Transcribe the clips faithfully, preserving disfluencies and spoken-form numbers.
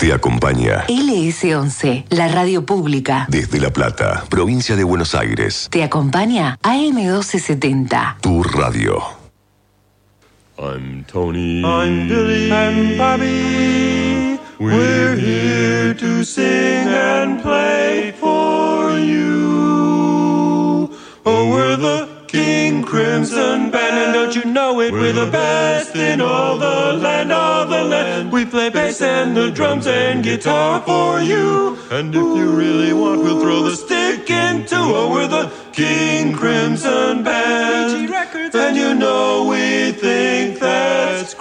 Te acompaña L S once, la radio pública. desde La Plata, provincia de Buenos Aires. Te acompaña A M doce setenta. Tu radio. I'm Tony. I'm Billy. And Bobby. We're here to sing and play for you. Oh, we're the King Crimson Band, and don't you know it? We're, we're the best in all the land, all the land. We play bass and the drums and guitar for you. And if you really want, we'll throw the stick in too. Oh, we're the King Crimson Band, and you know we think that's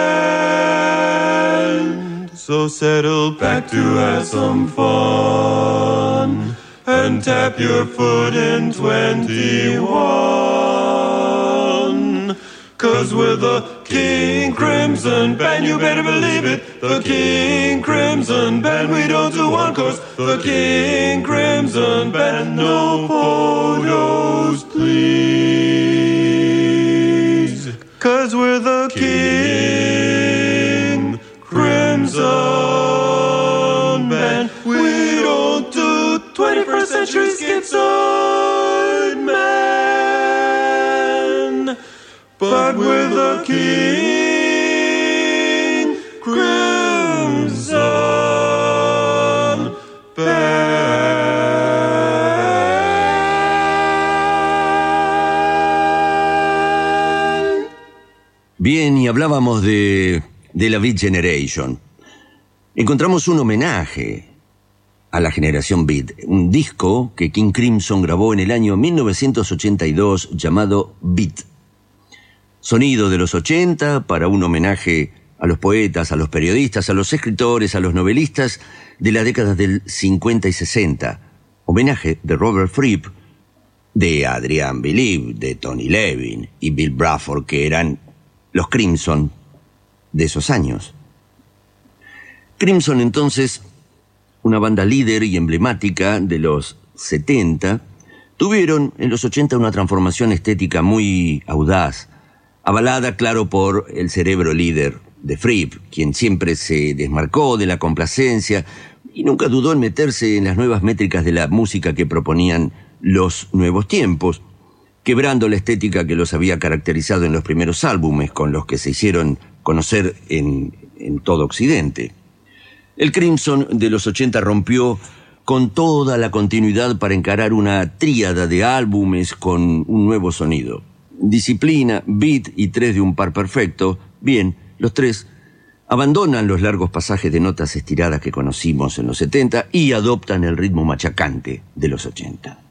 grand. So settle back to have some fun and tap your foot in twenty-one. Cause we're the King Crimson Band, you better believe it. The King Crimson Band, we don't do one course. The King Crimson Band, no photos please. Cause we're the King Crimson Band, we don't do twenty-first century schizoid man, but we're the King Crimson Band. Bien, y hablábamos de, de la Beat Generation. Encontramos un homenaje a la generación Beat, un disco que King Crimson grabó en el año mil novecientos ochenta y dos llamado Beat. Sonido de los ochenta para un homenaje a los poetas, a los periodistas, a los escritores, a los novelistas de las décadas del cincuenta y sesenta. Homenaje de Robert Fripp, de Adrian Belew, de Tony Levin y Bill Bruford, que eran los Crimson de esos años. Crimson, entonces, una banda líder y emblemática de los setenta, tuvieron en los ochenta una transformación estética muy audaz, avalada, claro, por el cerebro líder de Fripp, quien siempre se desmarcó de la complacencia y nunca dudó en meterse en las nuevas métricas de la música que proponían los nuevos tiempos, quebrando la estética que los había caracterizado en los primeros álbumes con los que se hicieron conocer en, en todo Occidente. El Crimson de los ochenta rompió con toda la continuidad para encarar una tríada de álbumes con un nuevo sonido. Disciplina, beat y tres de un par perfecto. Bien, los tres abandonan los largos pasajes de notas estiradas que conocimos en los setenta y adoptan el ritmo machacante de los ochenta.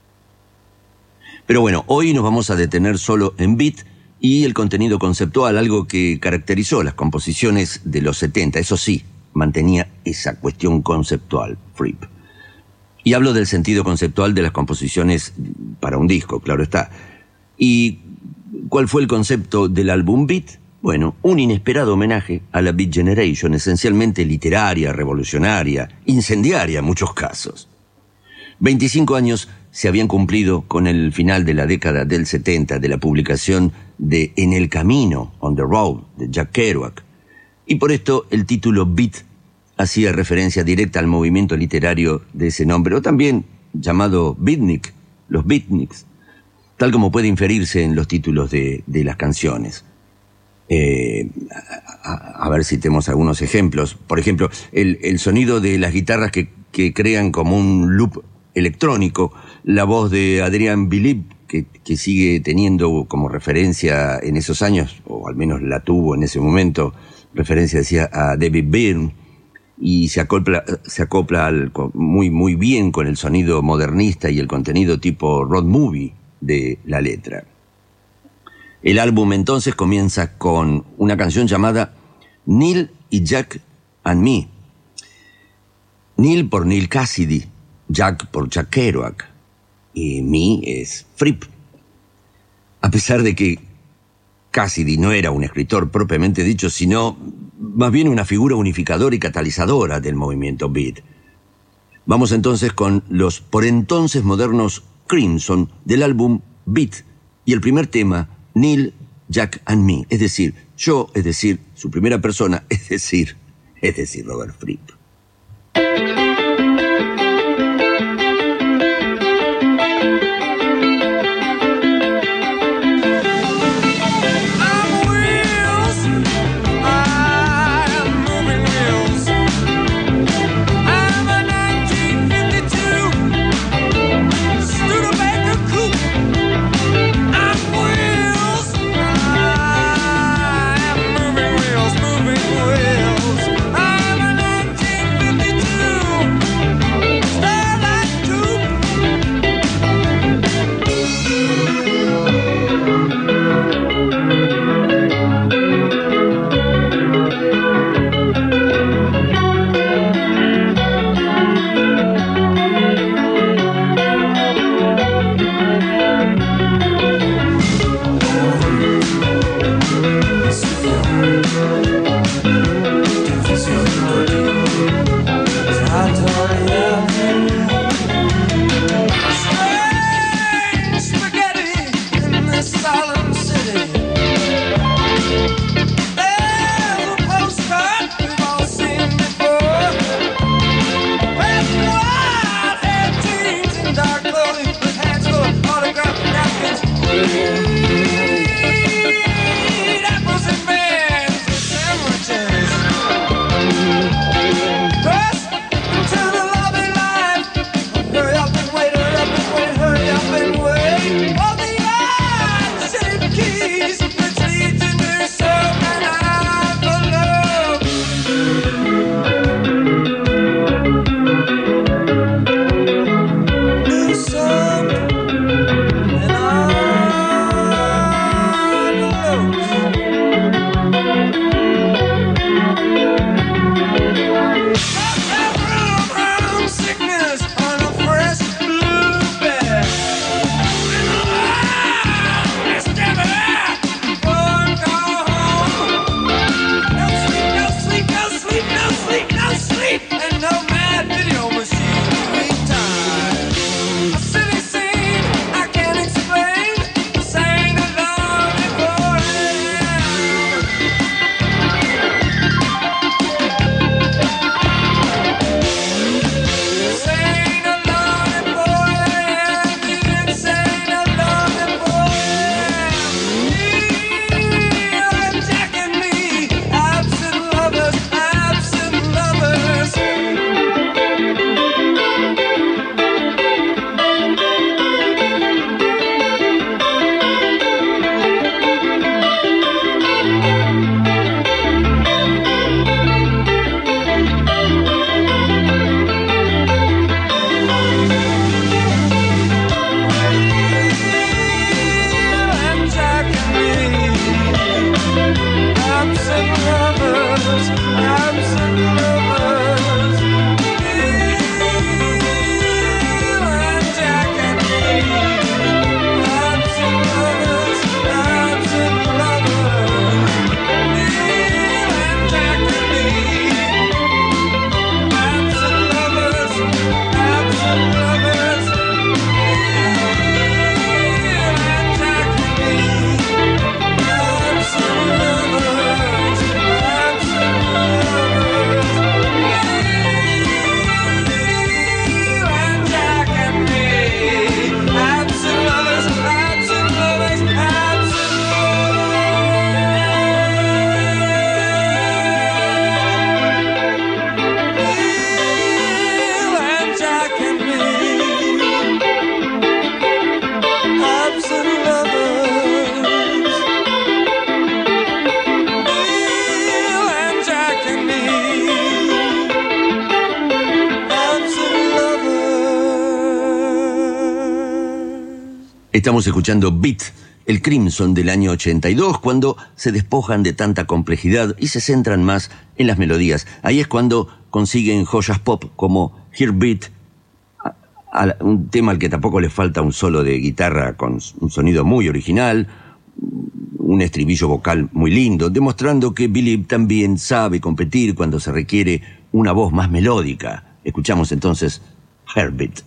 Pero bueno, hoy nos vamos a detener solo en beat y el contenido conceptual, algo que caracterizó las composiciones de los setenta, eso sí, mantenía esa cuestión conceptual, Fripp. Y hablo del sentido conceptual de las composiciones para un disco, claro está. ¿Y cuál fue el concepto del álbum Beat? Bueno, un inesperado homenaje a la Beat Generation, esencialmente literaria, revolucionaria, incendiaria en muchos casos. veinticinco años se habían cumplido con el final de la década del setenta de la publicación de En el Camino, On the Road, de Jack Kerouac. Y por esto el título Beat hacía referencia directa al movimiento literario de ese nombre, o también llamado beatnik, los beatniks, tal como puede inferirse en los títulos de, de las canciones. Eh, a, a ver si tenemos algunos ejemplos. Por ejemplo, el, el sonido de las guitarras que, que crean como un loop electrónico, la voz de Adrian Belew, que, que sigue teniendo como referencia en esos años, o al menos la tuvo en ese momento, referencia decía a David Byrne, y se acopla, se acopla al, muy, muy bien con el sonido modernista y el contenido tipo road movie de la letra. El álbum entonces comienza con una canción llamada Neil y Jack and Me. Neil por Neil Cassidy, Jack por Jack Kerouac, y Me es Fripp. A pesar de que Cassidy no era un escritor propiamente dicho, sino más bien una figura unificadora y catalizadora del movimiento beat. Vamos entonces con los por entonces modernos Crimson del álbum Beat y el primer tema, Neil, Jack and Me, es decir, yo, es decir, su primera persona, es decir, es decir, Robert Fripp. Estamos escuchando Beat, el Crimson del año ochenta y dos, cuando se despojan de tanta complejidad y se centran más en las melodías. Ahí es cuando consiguen joyas pop como Here Beat, un tema al que tampoco le falta un solo de guitarra con un sonido muy original, un estribillo vocal muy lindo, demostrando que Believe también sabe competir cuando se requiere una voz más melódica. Escuchamos entonces Here Beat.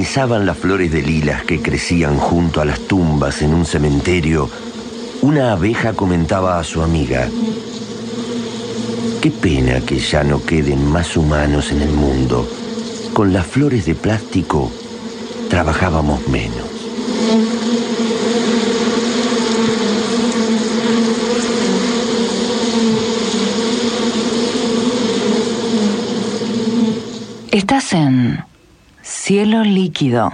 besaban las flores de lilas que crecían junto a las tumbas en un cementerio, una abeja comentaba a su amiga: qué pena que ya no queden más humanos en el mundo. Con las flores de plástico trabajábamos menos. Estás en Cielo Líquido.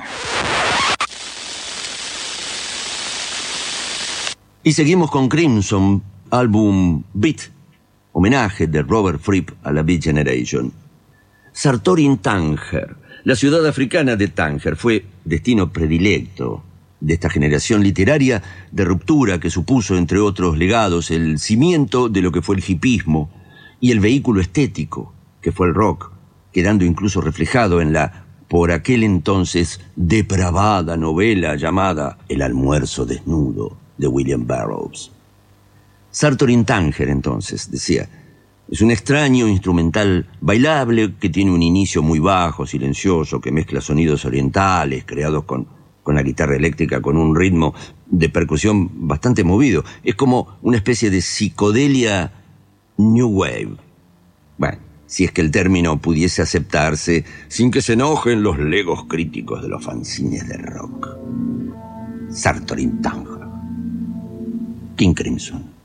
Y seguimos con Crimson, álbum Beat, homenaje de Robert Fripp a la Beat Generation. Sartorin Tanger, la ciudad africana de Tánger, fue destino predilecto de esta generación literaria de ruptura que supuso, entre otros legados, el cimiento de lo que fue el hipismo y el vehículo estético que fue el rock, quedando incluso reflejado en la, por aquel entonces, depravada novela llamada El almuerzo desnudo de William Burroughs. Sartorin Tanger, entonces, decía, es un extraño instrumental bailable que tiene un inicio muy bajo, silencioso, que mezcla sonidos orientales creados con, con la guitarra eléctrica, con un ritmo de percusión bastante movido. Es como una especie de psicodelia New Wave. Bueno, si es que el término pudiese aceptarse sin que se enojen los legos críticos de los fanzines de rock. Sartorin Tanger, King Crimson.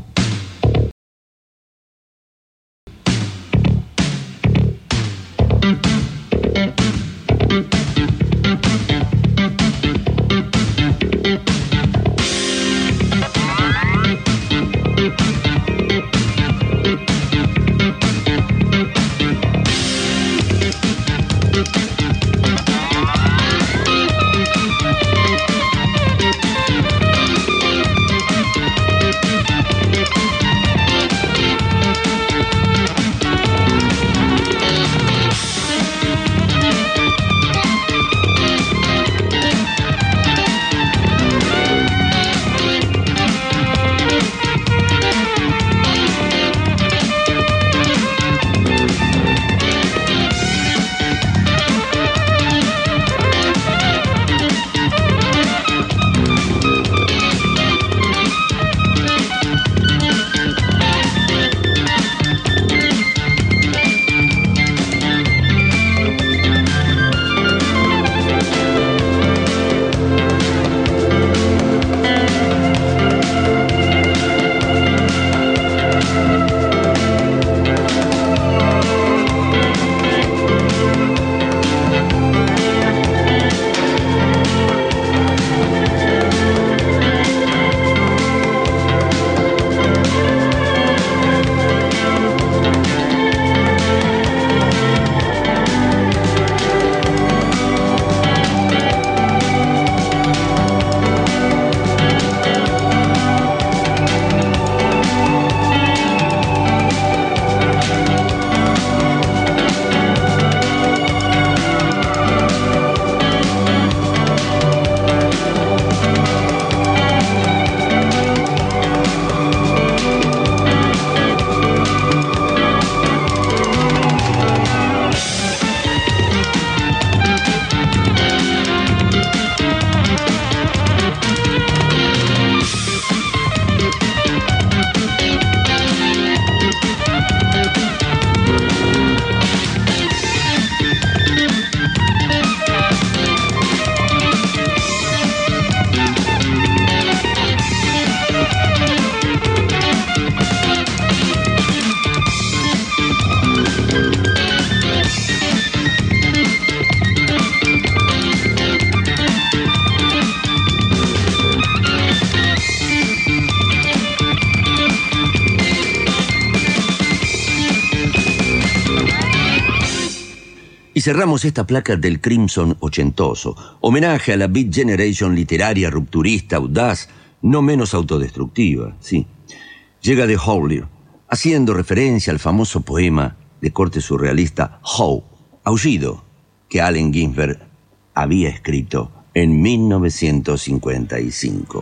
Y cerramos esta placa del Crimson ochentoso, homenaje a la Beat Generation literaria, rupturista, audaz, no menos autodestructiva, sí. Llega de Howler, haciendo referencia al famoso poema de corte surrealista Howl, Aullido, que Allen Ginsberg había escrito en mil novecientos cincuenta y cinco.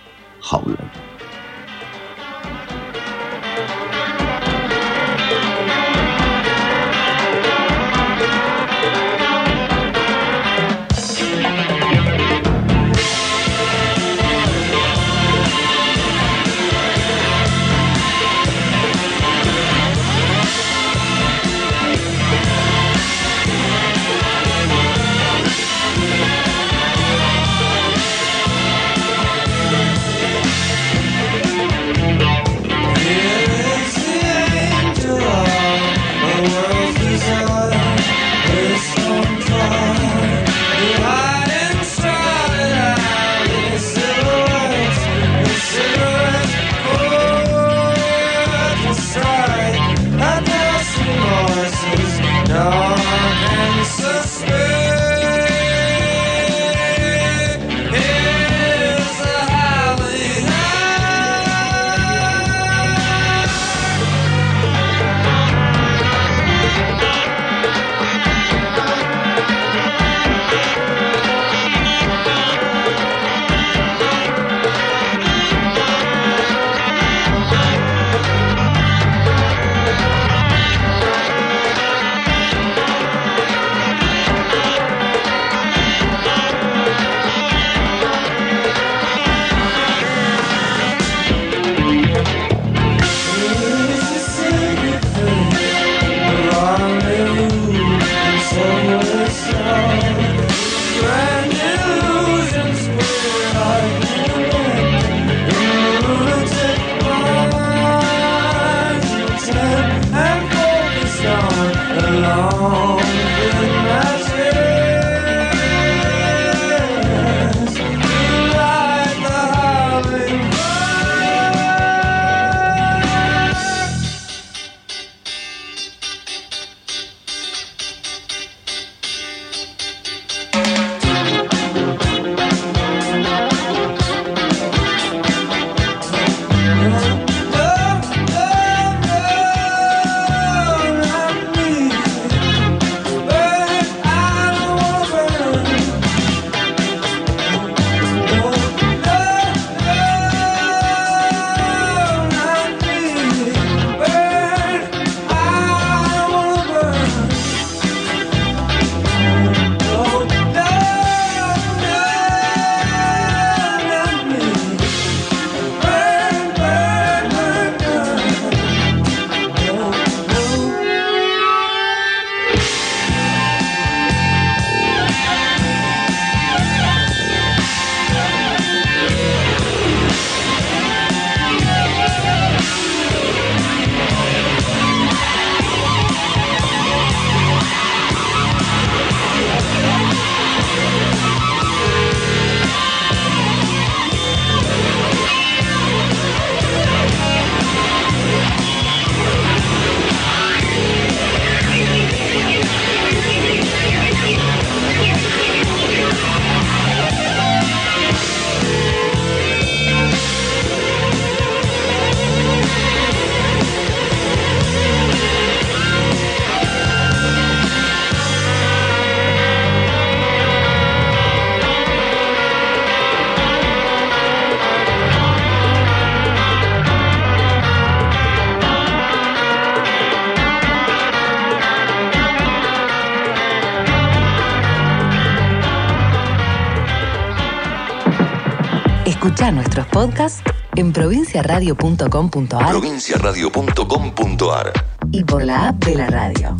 Howler. Escuchá nuestros podcasts en provincia radio punto com punto a r provincia radio punto com punto a r y por la app de la radio.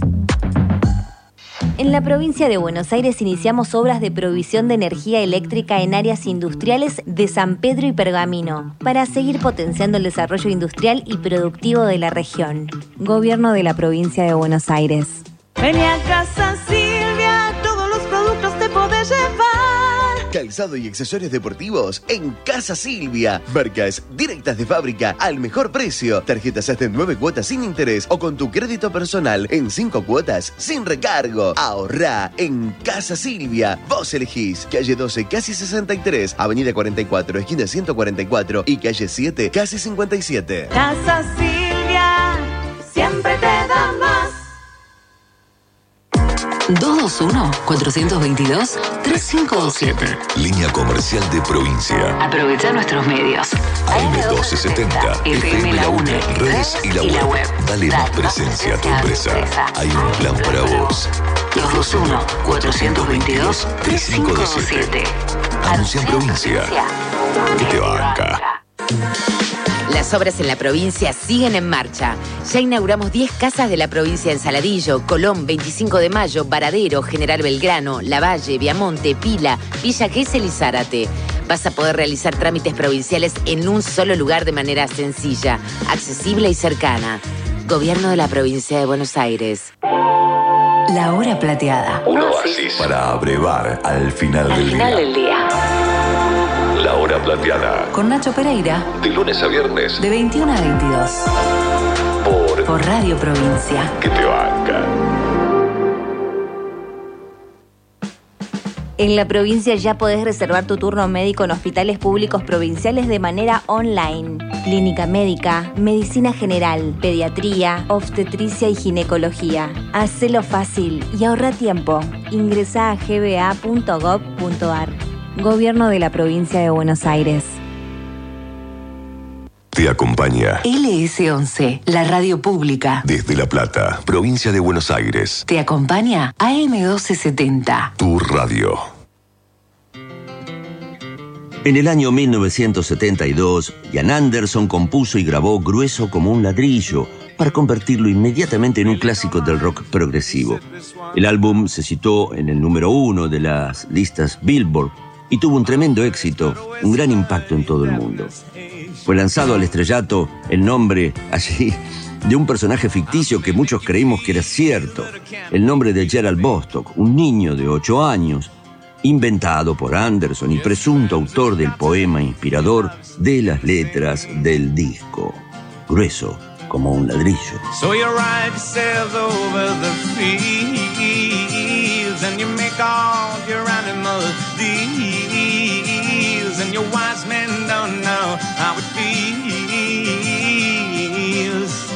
En la provincia de Buenos Aires iniciamos obras de provisión de energía eléctrica en áreas industriales de San Pedro y Pergamino, para seguir potenciando el desarrollo industrial y productivo de la región. Gobierno de la provincia de Buenos Aires. Vení a Casa Silvia, todos los productos te podés llevar. Calzado y accesorios deportivos en Casa Silvia. Marcas directas de fábrica al mejor precio. Tarjetas hasta en nueve cuotas sin interés o con tu crédito personal en cinco cuotas sin recargo. Ahorrá en Casa Silvia. Vos elegís. Calle doce, casi sesenta y tres. Avenida cuarenta y cuatro, esquina ciento cuarenta y cuatro. Y calle siete, casi cincuenta y siete. Casa Silvia, siempre te da más. dos dos uno, cuatro dos dos, tres cinco dos siete. Línea comercial de provincia. Aprovecha nuestros medios. A M doce setenta, F M La UNE, redes y la web. Dale más presencia a tu empresa. Hay un plan para vos. dos dos uno, cuatro dos dos, tres cinco dos siete. Anuncia en provincia. Que te banca. Las obras en la provincia siguen en marcha. Ya inauguramos diez casas de la provincia en Saladillo, Colón, veinticinco de mayo, Varadero, General Belgrano, Lavalle, Viamonte, Pila, Villa Gesell y Zárate. Vas a poder realizar trámites provinciales en un solo lugar de manera sencilla, accesible y cercana. Gobierno de la provincia de Buenos Aires. La hora plateada. Un oasis para abrevar al final Al del final día. del día. La hora plateada. Con Nacho Pereira. De lunes a viernes. De veintiuno a veintidós. Por, por Radio Provincia. Que te banca. En la provincia ya podés reservar tu turno médico en hospitales públicos provinciales de manera online. Clínica médica, medicina general, pediatría, obstetricia y ginecología. Hacelo fácil y ahorra tiempo. Ingresá a g b a punto gov punto a r. Gobierno de la provincia de Buenos Aires. Te acompaña L S once, la radio pública. desde La Plata, provincia de Buenos Aires. Te acompaña A M doce setenta. Tu radio. En el año mil novecientos setenta y dos, Ian Anderson compuso y grabó Grueso como un ladrillo para convertirlo inmediatamente en un clásico del rock progresivo. El álbum se situó en el número uno de las listas Billboard y tuvo un tremendo éxito, un gran impacto en todo el mundo. Fue lanzado al estrellato el nombre allí de un personaje ficticio que muchos creímos que era cierto, el nombre de Gerald Bostock, un niño de ocho años, inventado por Anderson y presunto autor del poema inspirador de las letras del disco. Grueso como un ladrillo. So you ride yourself over the fields and you make all your animal deals and your wise men don't know how it feels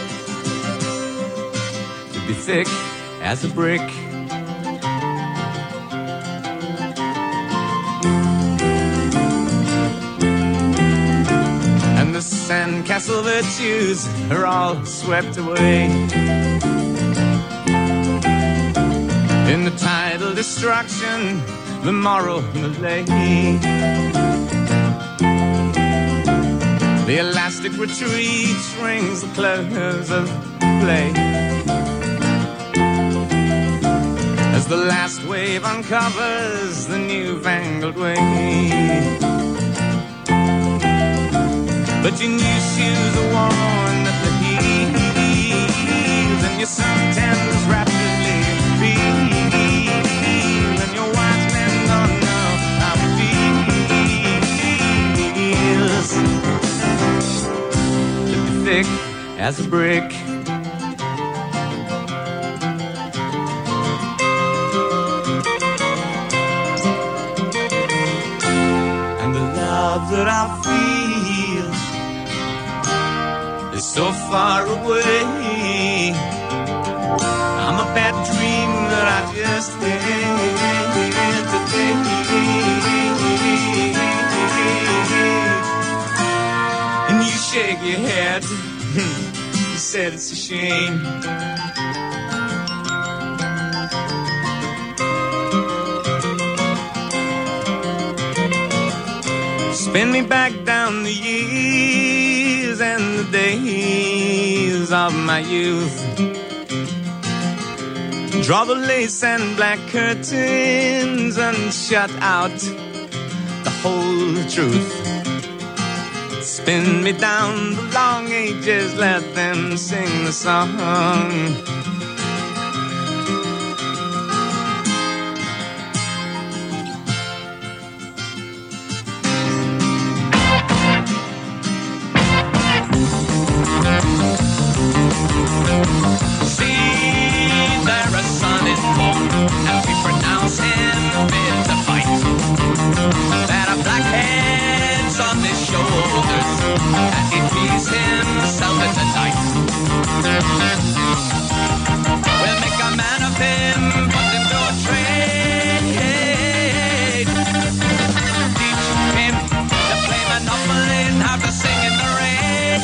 to be thick as a brick. And the sandcastle virtues are all swept away in the tidal destruction, the moral malaise. The elastic retreat rings the close of play as the last wave uncovers the newfangled way. But your new shoes are worn at the heels and your suntans rapidly feel and your wise men don't know how it feels to be thick as a brick. And the love that I feel is so far away. I'm a bad dream that I just had today. And you shake your head. You said it's a shame. Spin me back down the years and the days of my youth. Draw the lace and black curtains and shut out the whole truth. Spin me down the long ages, let them sing the song. We'll make a man of him, put him to a trade. Teach him to play Monopoly and how to sing in the rain.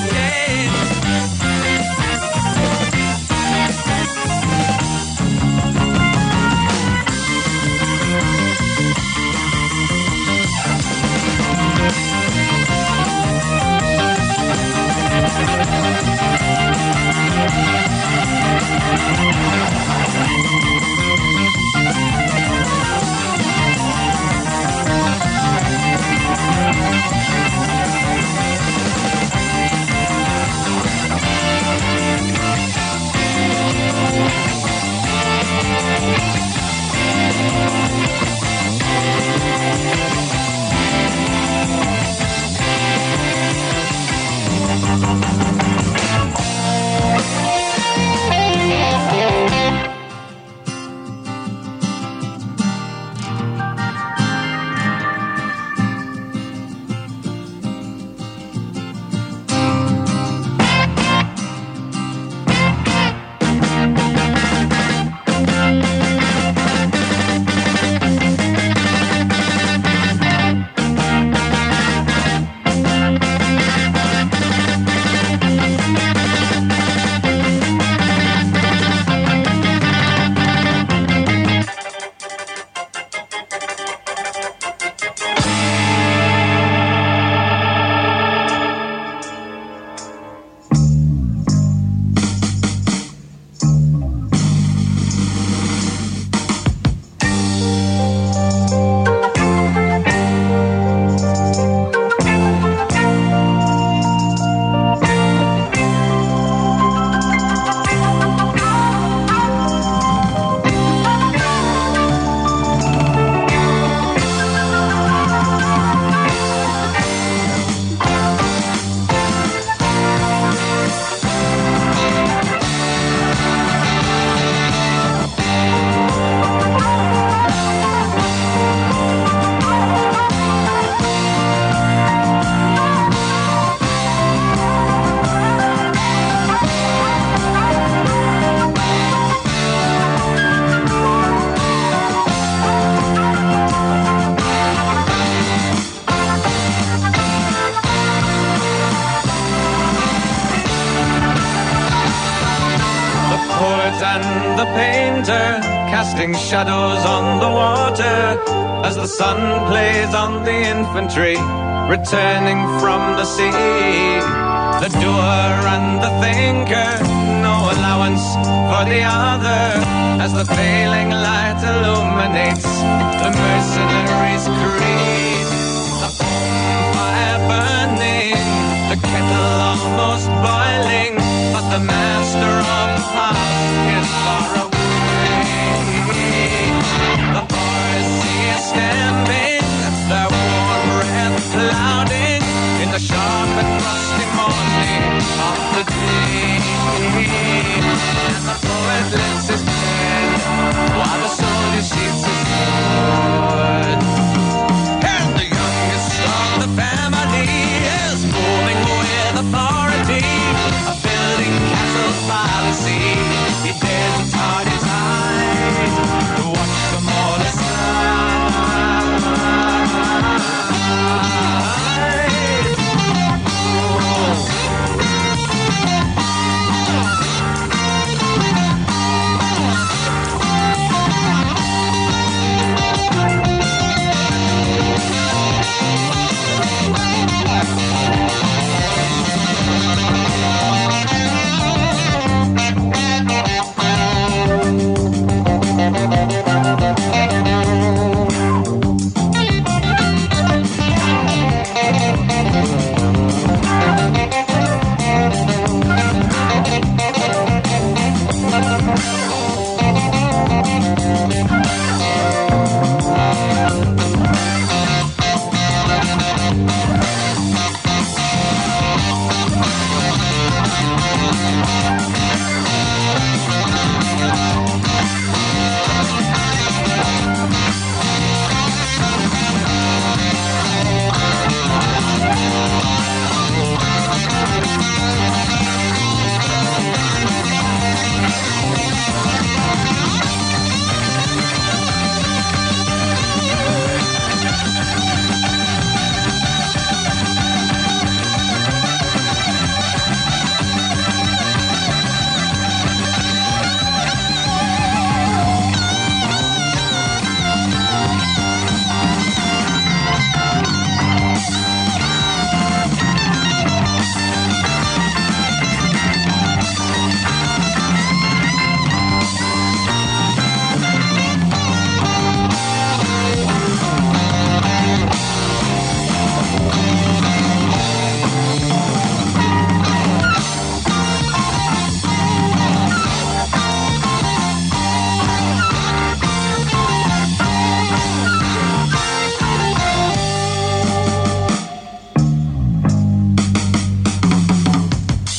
And the painter casting shadows on the water as the sun plays on the infantry returning from the sea. The doer and the thinker, no allowance for the other as the failing light illuminates the mercenary's creed. The bonfire burning, the kettle almost boiling, but the master of the house is far away. The boys see us stamping, their warm breath clouding in the sharp and frosty morning of the day. And the poet lifts his pen while the soldier sheets his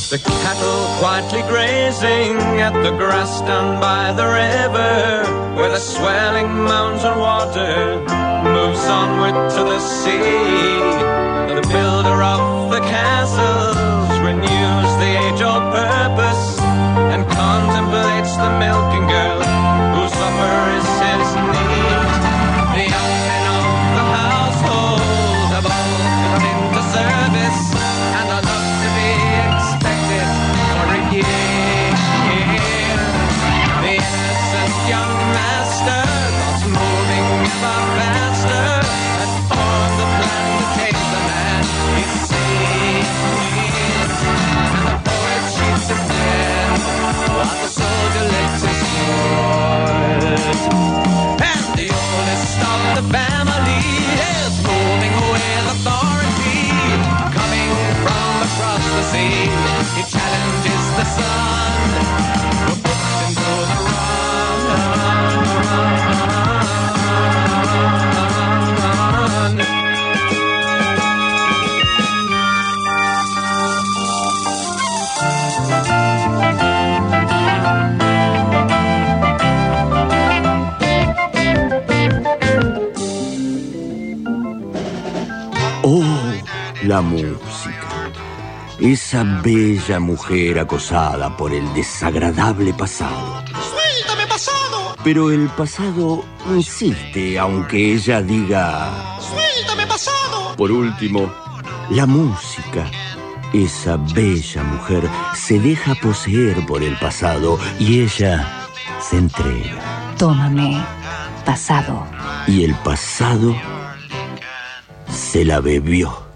The cattle quietly grazing at the grass down by the river, where the swelling mounds of water moves onward to the sea. The builder of the castles renews the age-old purpose and contemplates the milking girl whose supper is his need. The young men of the household have all come into service and are not to be expected for a year. The innocent young master goes moving ever faster and forms a plan to take the man he sees. And the poet shoots his dead while the soldier lifts his sword. And the oldest of the family is moving with authority, coming from across the sea. He challenges the sun, who puts into the run. Oh, la música. Esa bella mujer acosada por el desagradable pasado. ¡Suéltame, pasado! Pero el pasado no existe, aunque ella diga... ¡Suéltame, pasado! Por último, la música. Esa bella mujer se deja poseer por el pasado y ella se entrega. Tómame, pasado. Y el pasado se la bebió.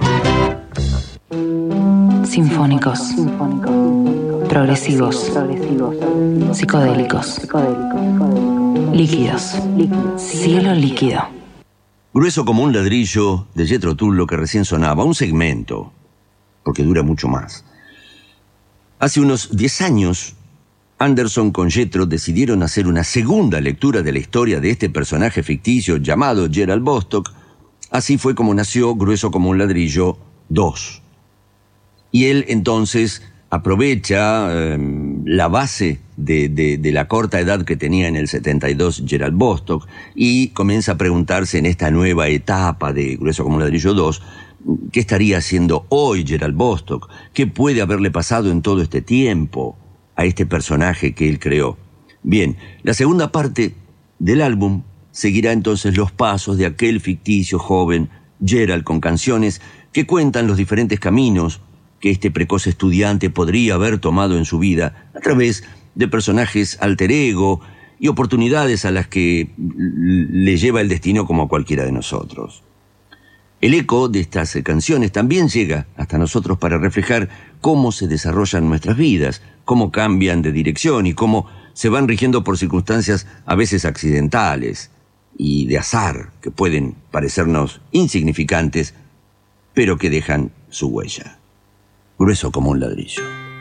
Sinfónicos, progresivos, psicodélicos, líquidos, cielo líquido. Grueso como un ladrillo de Jethro Tull, lo que recién sonaba, un segmento, porque dura mucho más. Hace unos diez años, Anderson con Jethro decidieron hacer una segunda lectura de la historia de este personaje ficticio llamado Gerald Bostock. Así fue como nació Grueso como un ladrillo dos. Y él entonces aprovecha eh, la base de, de, de la corta edad que tenía en el setenta y dos Gerald Bostock y comienza a preguntarse en esta nueva etapa de Grueso como un ladrillo dos, ¿qué estaría haciendo hoy Gerald Bostock? ¿Qué puede haberle pasado en todo este tiempo a este personaje que él creó? Bien, la segunda parte del álbum seguirá entonces los pasos de aquel ficticio joven Gerald con canciones que cuentan los diferentes caminos que este precoz estudiante podría haber tomado en su vida a través de personajes alter ego y oportunidades a las que le lleva el destino como a cualquiera de nosotros. El eco de estas canciones también llega hasta nosotros para reflejar cómo se desarrollan nuestras vidas, cómo cambian de dirección y cómo se van rigiendo por circunstancias a veces accidentales y de azar que pueden parecernos insignificantes, pero que dejan su huella. Grueso como un ladrillo.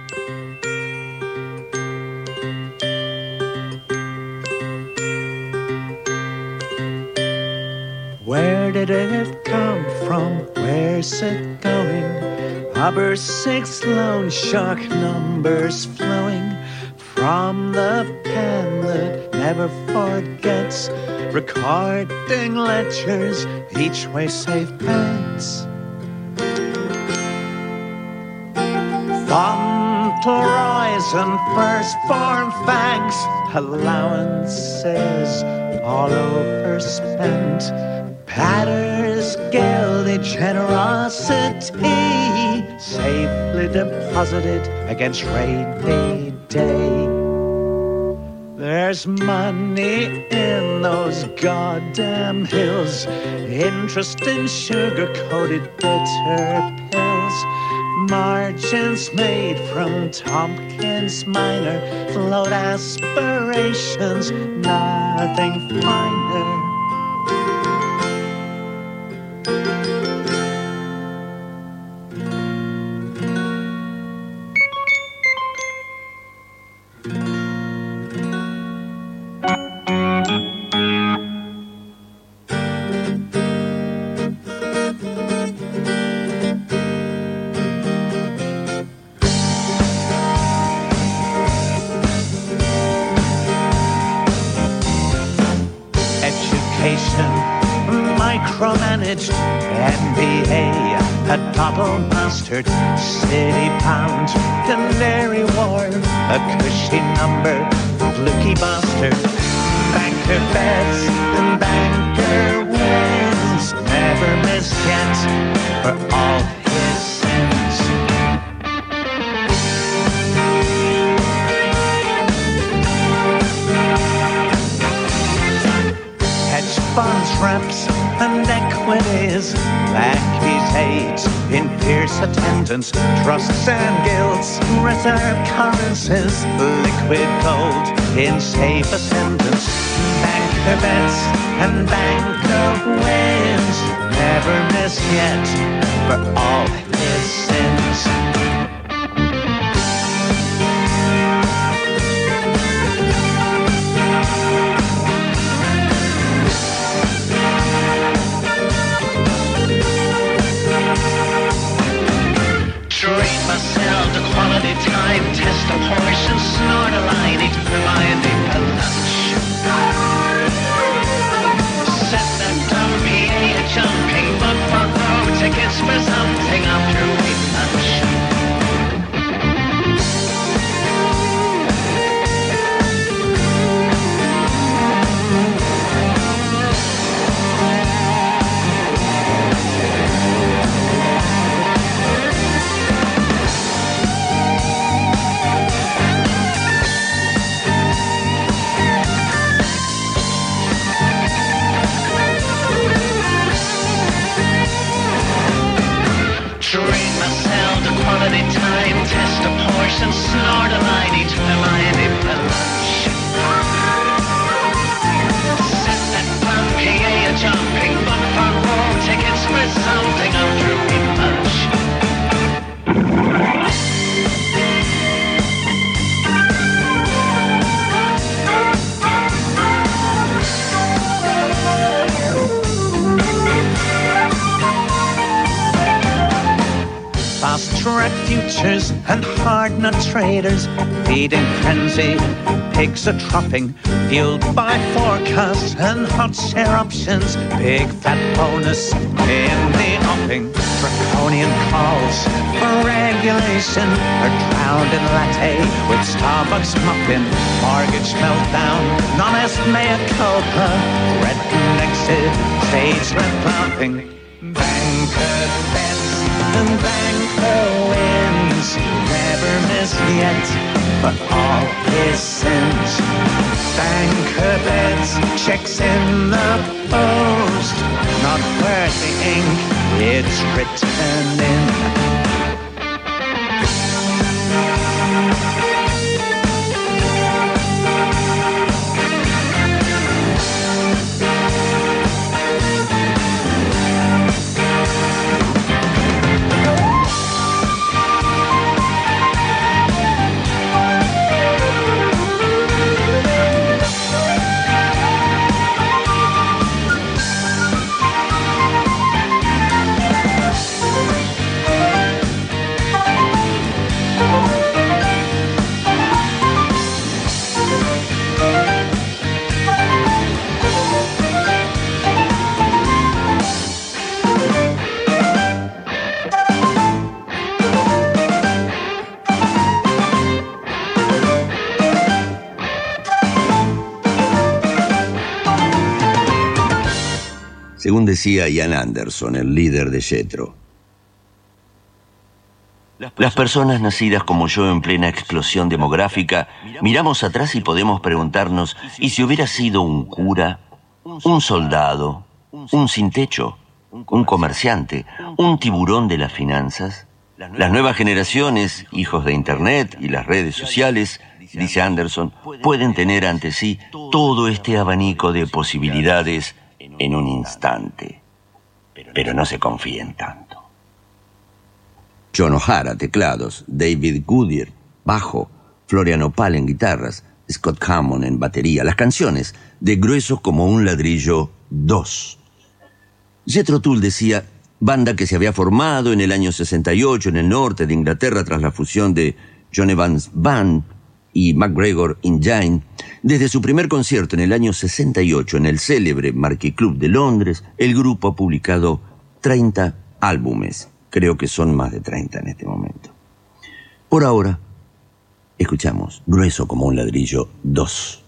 Where did it come from? Where's it going? Upper six lone shark numbers flowing from the pen that never forgets, recording lectures, each way safe bets. Fauntleroy's and firstborn fangs, allowances all overspent, Patter's gilded generosity, safely deposited against rainy day. There's money in those goddamn hills, interest in sugar-coated bitter pills, margins made from Tompkins Minor, float aspirations, nothing finer. micromanaged N B A, a double-mastered city pound, Canary Wharf, a cushy number, fluky bastard, banker bets and banker wins, never missed yet for all his sins. Hedge funds, reps, and equities, Blackie's aides in fierce attendance, trusts and guilds, reserve currencies, liquid gold in safe ascendance, banker bets and banker wins, never missed yet for all his sins. Treat myself to quality time, test a portion, snort a line, eat Hermione for lunch. Set that dumb P A a jumping, book for road tickets for something after we lunch. Treat myself to quality time, test a portion, snort a line, eat Hermione for lunch. Set that fun P A a jumping, book for road tickets for something after we lunch. Fast-track futures and hard-nut traders, feeding frenzy, pigs are dropping, fueled by forecasts and hot share options, big fat bonus in the offing, draconian calls for regulation are drowned in latte with Starbucks muffin, mortgage meltdown, non-est mea culpa, threatened exit, stage left laughing, banker bets and banker wins, never missed yet for all his sins. Banker bets, checks in the post, not worth the ink it's written in. Según decía Ian Anderson, el líder de Jethro, las personas nacidas como yo en plena explosión demográfica, miramos atrás y podemos preguntarnos, ¿y si hubiera sido un cura, un soldado, un sin techo, un comerciante, un tiburón de las finanzas? Las nuevas generaciones, hijos de Internet y las redes sociales, dice Anderson, pueden tener ante sí todo este abanico de posibilidades en un instante, pero no se confíen tanto. John O'Hara, teclados, David Goodyear, bajo, Florian Opal en guitarras, Scott Hammond en batería. Las canciones, de grueso como un ladrillo, dos. Jethro Tull decía, banda que se había formado en el año sesenta y ocho en el norte de Inglaterra tras la fusión de John Evans Band y McGregor Engine, desde su primer concierto en el año sesenta y ocho en el célebre Marquee Club de Londres, el grupo ha publicado treinta álbumes. Creo que son más de treinta en este momento. Por ahora, escuchamos Grueso como un ladrillo dos.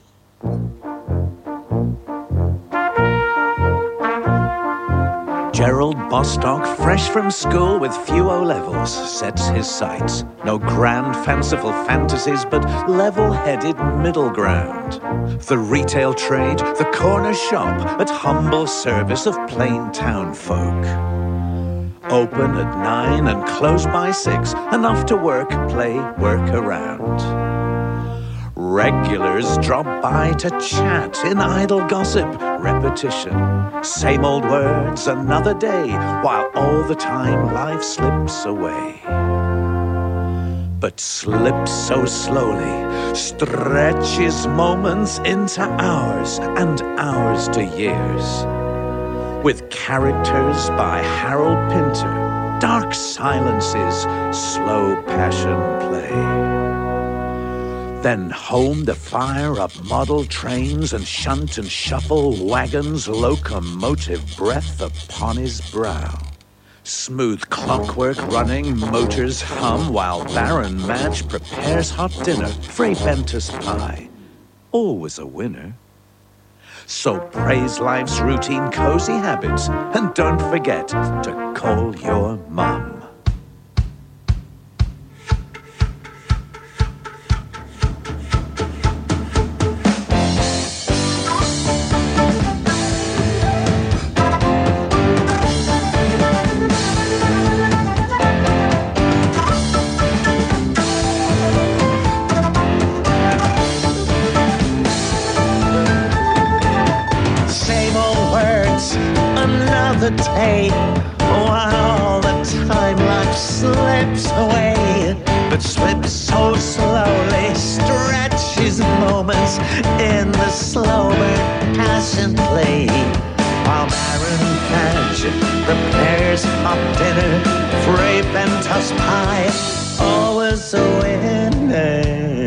Gerald Bostock, fresh from school with few O-levels, sets his sights. No grand, fanciful fantasies, but level-headed middle ground. The retail trade, the corner shop, at humble service of plain town folk. Open at nine and close by six, enough to work, play, work around. Regulars drop by to chat in idle gossip, repetition. Same old words, another day, while all the time life slips away. But slips so slowly, stretches moments into hours and hours to years. With characters by Harold Pinter, dark silences, slow passion play. Then home to fire up model trains and shunt and shuffle wagons, locomotive breath upon his brow. Smooth clockwork running, motors hum, while Baron Madge prepares hot dinner, Fray Bentus pie. Always a winner. So praise life's routine, cozy habits, and don't forget to call your mom. Day, while all the time life slips away, but slips so slowly, stretches moments in the slow burn passion play. While Baron Madge prepares hot dinner, Fray Bentus pie, always a winner.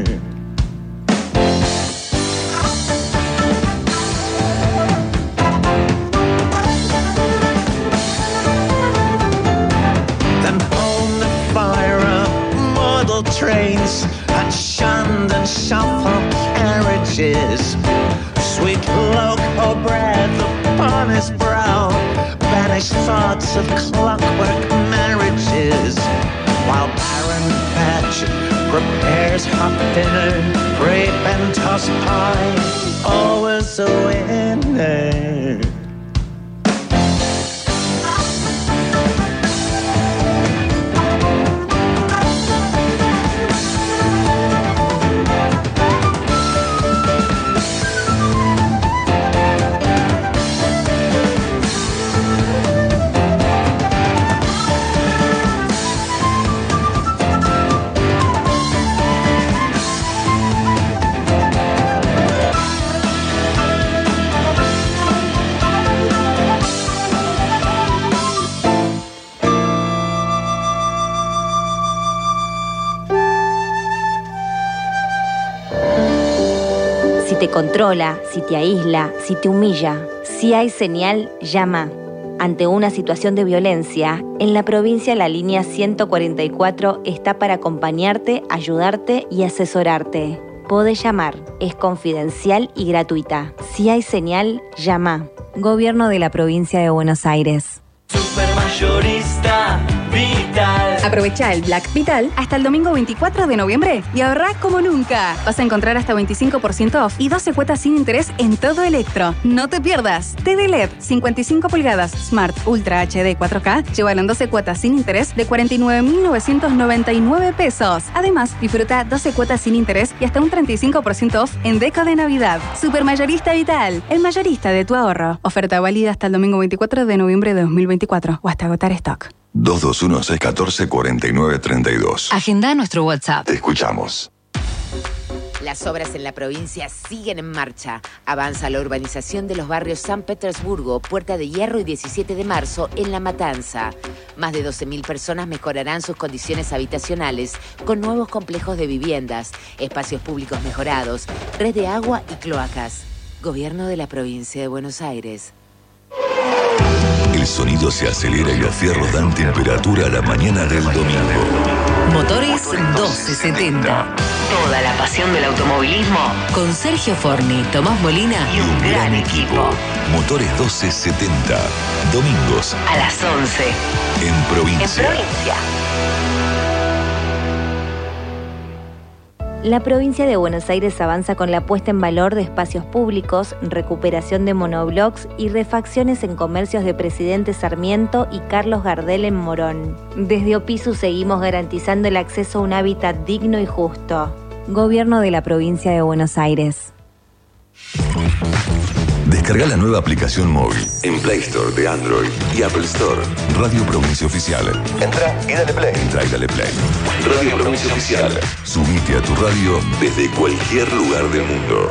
Trains and shunned and shuffled carriages, sweet loco breath upon his brow, banished thoughts of clockwork marriages, while Baron Madge prepares hot dinner, Fray Bentus pie, always a winner. Si te controla, si te aísla, si te humilla, si hay señal, llama. Ante una situación de violencia, en la provincia la línea ciento cuarenta y cuatro está para acompañarte, ayudarte y asesorarte. Podés llamar, es confidencial y gratuita. Si hay señal, llama. Gobierno de la Provincia de Buenos Aires. Supermayorista Vital. Aprovecha el Black Vital hasta el domingo veinticuatro de noviembre y ahorrá como nunca. Vas a encontrar hasta veinticinco por ciento off y doce cuotas sin interés en todo Electro. No te pierdas. T V L E D cincuenta y cinco pulgadas Smart Ultra H D cuatro K. Llévalo en doce cuotas sin interés de cuarenta y nueve mil novecientos noventa y nueve pesos. Además, disfruta doce cuotas sin interés y hasta un treinta y cinco por ciento off en Deco de Navidad. Supermayorista Vital, el mayorista de tu ahorro. Oferta válida hasta el domingo veinticuatro de noviembre de dos mil veinticuatro o hasta agotar stock. dos dos uno, seis uno cuatro, cuatro nueve tres dos. Agenda nuestro WhatsApp. Te escuchamos. Las obras en la provincia siguen en marcha. Avanza la urbanización de los barrios San Petersburgo, Puerta de Hierro y diecisiete de marzo en La Matanza. Más de doce mil personas mejorarán sus condiciones habitacionales con nuevos complejos de viviendas, espacios públicos mejorados, red de agua y cloacas. Gobierno de la provincia de Buenos Aires. El sonido se acelera y los fierros dan temperatura a la mañana del domingo. Motores doce setenta. Toda la pasión del automovilismo con Sergio Forni, Tomás Molina y un gran equipo. Motores doce setenta. Domingos a las once. En provincia. En provincia. La provincia de Buenos Aires avanza con la puesta en valor de espacios públicos, recuperación de monoblocks y refacciones en comercios de Presidente Sarmiento y Carlos Gardel en Morón. Desde Opisu seguimos garantizando el acceso a un hábitat digno y justo. Gobierno de la provincia de Buenos Aires. Descarga la nueva aplicación móvil en Play Store de Android y Apple Store. Radio Provincia Oficial. Entra y dale play. Entra y dale play. Radio Provincia Oficial. Subite a tu radio desde cualquier lugar del mundo.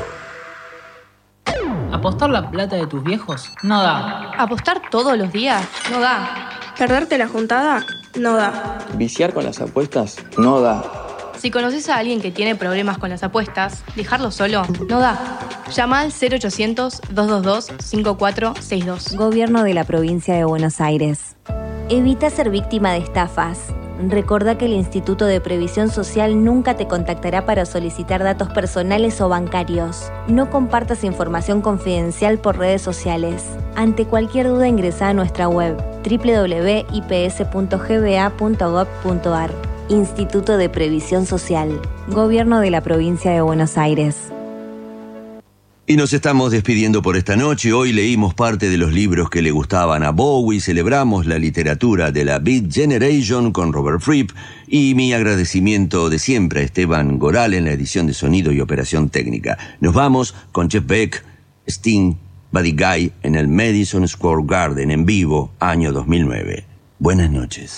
¿Apostar la plata de tus viejos? No da. ¿Apostar todos los días? No da. ¿Perderte la juntada? No da. ¿Viciar con las apuestas? No da. Si conoces a alguien que tiene problemas con las apuestas, dejarlo solo no da. Llama al cero ochocientos, dos dos dos, cinco cuatro seis dos. Gobierno de la provincia de Buenos Aires. Evita ser víctima de estafas. Recordá que el Instituto de Previsión Social nunca te contactará para solicitar datos personales o bancarios. No compartas información confidencial por redes sociales. Ante cualquier duda ingresá a nuestra web doble u doble u doble u punto i p s punto g b a punto gov punto a r. Instituto de Previsión Social. Gobierno de la provincia de Buenos Aires. Y nos estamos despidiendo por esta noche. Hoy leímos parte de los libros que le gustaban a Bowie, celebramos la literatura de la Beat Generation con Robert Fripp y mi agradecimiento de siempre a Esteban Goral en la edición de sonido y operación técnica. Nos vamos con Jeff Beck, Sting, Buddy Guy en el Madison Square Garden en vivo, año dos mil nueve. Buenas noches.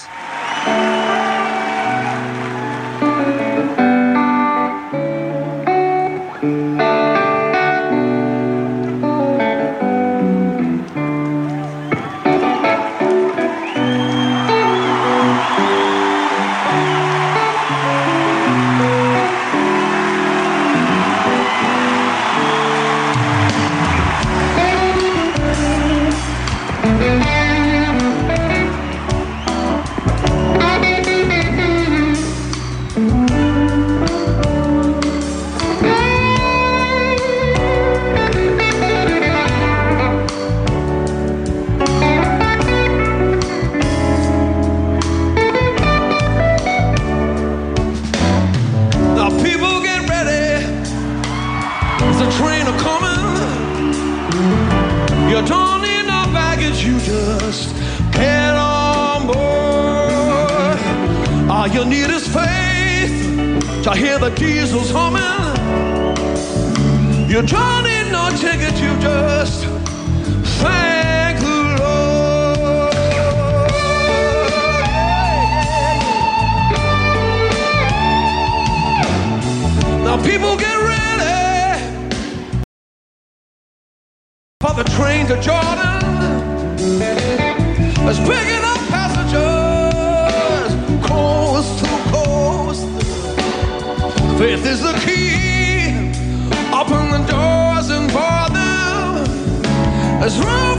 Open the doors and bar them as